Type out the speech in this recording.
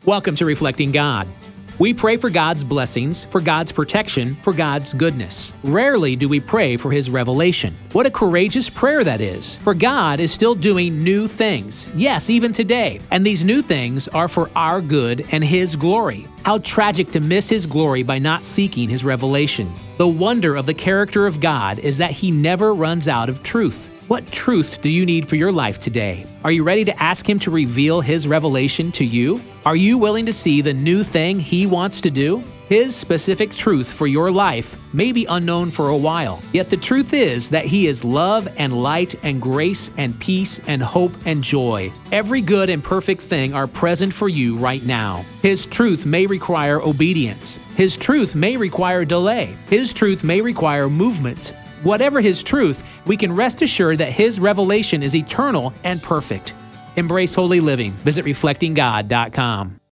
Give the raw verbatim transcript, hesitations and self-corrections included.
Welcome to Reflecting God. We pray for God's blessings, for God's protection, for God's goodness. Rarely do we pray for His revelation. What a courageous prayer that is, for God is still doing new things. Yes, even today. And these new things are for our good and His glory. How tragic to miss His glory by not seeking His revelation. The wonder of the character of God is that He never runs out of truth. What truth do you need for your life today? Are you ready to ask Him to reveal His revelation to you? Are you willing to see the new thing He wants to do? His specific truth for your life may be unknown for a while, yet the truth is that He is love and light and grace and peace and hope and joy. Every good and perfect thing are present for you right now. His truth may require obedience. His truth may require delay. His truth may require movement. Whatever His truth, we can rest assured that His revelation is eternal and perfect. Embrace holy living. Visit reflecting god dot com.